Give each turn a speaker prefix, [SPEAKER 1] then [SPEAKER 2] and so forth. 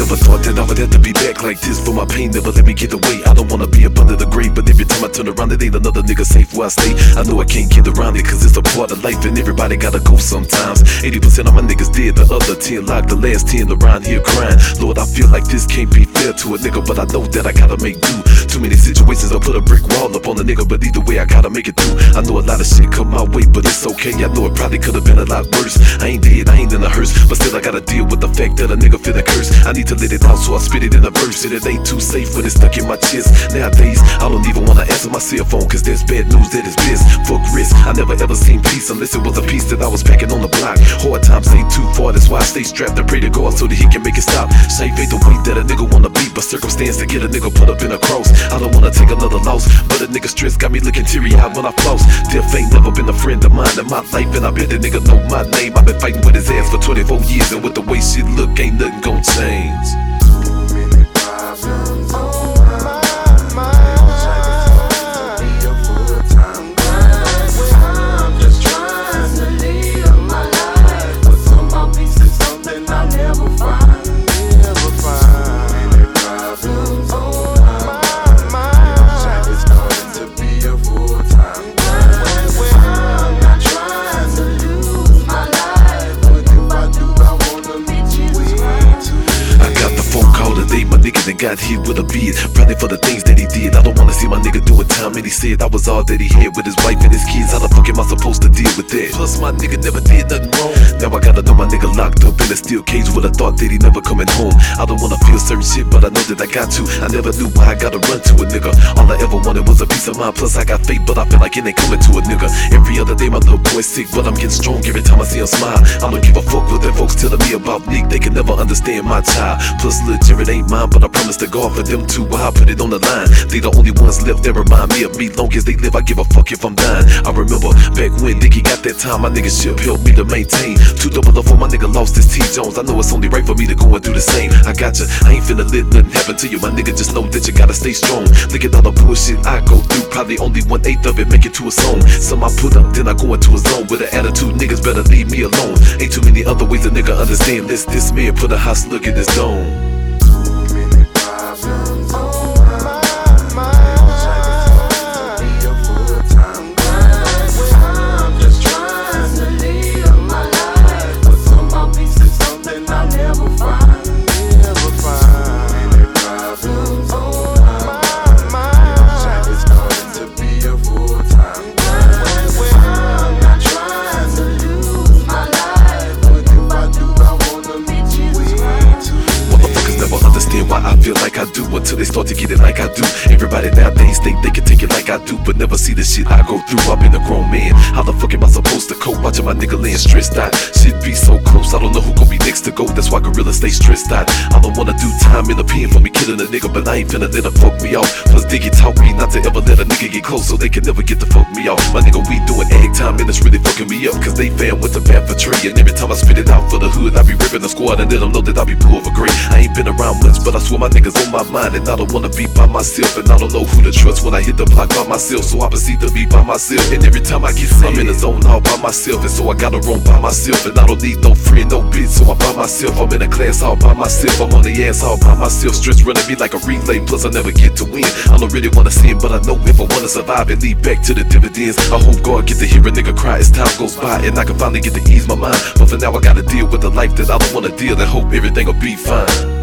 [SPEAKER 1] never thought that I would have to be back like this, for my pain never let me get away. I don't wanna be up under the grave, but every time I turn around it ain't another nigga safe where I stay. I know I can't get around it, cause it's a part of life and everybody gotta go sometimes. 80% of my niggas dead, the other 10 locked, the last 10 around here crying. Lord, I feel like this can't be fair to a nigga, but I know that I gotta make do. Too many situations I put a brick wall up on a nigga, but either way I gotta make it through. I know a lot of shit come my way, but it's okay. I know it probably could've been a lot worse. I ain't dead, I ain't in a hearse, but still I gotta deal with the fact that a nigga feel a curse. I need to let it out, so I spit it in a verse, and it ain't too safe when it's stuck in my chest. Nowadays, I don't even wanna answer my cell phone, cause there's bad news that is best. Fuck risk, I never ever seen peace unless it was a piece that I was packing on the block. Hard times ain't too far, that's why I stay strapped and pray to God so that he can make it stop. Safe ain't the way that a nigga wanna be, but circumstance to get a nigga put up in a cross. I don't wanna take another loss, but a nigga stress got me looking teary-eyed when I floss. Death ain't never been a friend of mine in my life, and I bet that nigga know my name. I've been fighting with his ass for 24 years, and with the way shit look, ain't nothing gon' change.
[SPEAKER 2] Too many problems on my mind. Trying to be a full-time grind. I'm just trying to live my life, but somehow peace is something I'll never find. Too many problems on my mind. Trying to be a full-time grind. I'm not trying to lose my life, but if I do, I wanna meet Jesus Christ.
[SPEAKER 1] I got the phone call today, my nigga that got hit with a bid, probably for the things that he did. I don't wanna see my nigga doing time, and he said I was all that he had with his wife and his kids. How the fuck am I supposed to deal with that? Plus my nigga never did nothing wrong. Now I gotta know my nigga locked up in a steel cage with a thought that he never coming home. I don't wanna feel certain shit, but I know that I got to. I never knew why I gotta run to a nigga. All I ever wanted was a piece of mind, plus I got faith, but I feel like it ain't coming to a nigga. Every other day my little boy's sick, but I'm getting strong every time I see him smile. I don't give a fuck what them folks telling me about Nick, they can never understand my child. Plus Lil Jared ain't mine, but I promise to God for them two, I'll put it on the line. They the only ones left that remind me of me. Long as they live, I give a fuck if I'm dying. I remember back when Nicky got that time, my nigga ship helped me to maintain. 2 double up for my nigga lost his T Jones. I know it's only right for me to go and do the same. I gotcha, I ain't finna let nothing happen to you, my nigga. Just know that you gotta stay strong. Look at all the bullshit I go through, probably only 1/8 of it make it to a song. Some I put up, then I go into a zone with an attitude. Niggas better leave me alone. Ain't too many other ways a nigga understand this. This man put a house look at his dome.
[SPEAKER 2] Too many problems on my mind. Trying to be a full-time grind. I'm just trying to live my life, but somehow peace is something I'll never find. Too many problems on my mind. Trying to be a full-time grind. I'm not trying to lose my life, but if I do, I wanna meet Jesus Christ.
[SPEAKER 1] Motherfuckers never understand why I feel like I do until they start to get it like I do. Everybody nowadays think they can take it like I do, but never see the shit I go through. I've been a grown man, how the fuck am I supposed to cope? Watching my nigga laying stressed out, shit be so close, I don't know who gon' be next to go. That's why gorillas stay stressed out. I don't wanna do time in the pen for me killing a nigga, but I ain't finna let her fuck me off. Plus Diggy taught me not to ever let a nigga get close, so they can never get to fuck me off. My nigga, we doing egg time and it's really fucking me up, cause they fan with the bad for tree. And every time I spit it out for the hood, I be ripping the squad and let them know that I be poor for great. I ain't been around much, but I swear my niggas on my mind, and I don't wanna be by myself, and I don't know who to trust when I hit the block by myself, so I proceed to be by myself. And every time I get sick, I'm in the zone all by myself, and so I gotta roam by myself, and I don't need no friend, no bitch, so I'm by myself. I'm in a class all by myself, I'm on the ass all by myself. Stress running me like a relay, plus I never get to win. I don't really wanna see it, but I know if I wanna survive and lead back to the dividends, I hope God get to hear a nigga cry as time goes by, and I can finally get to ease my mind. But for now I gotta deal with the life that I don't wanna deal, and hope everything will be fine.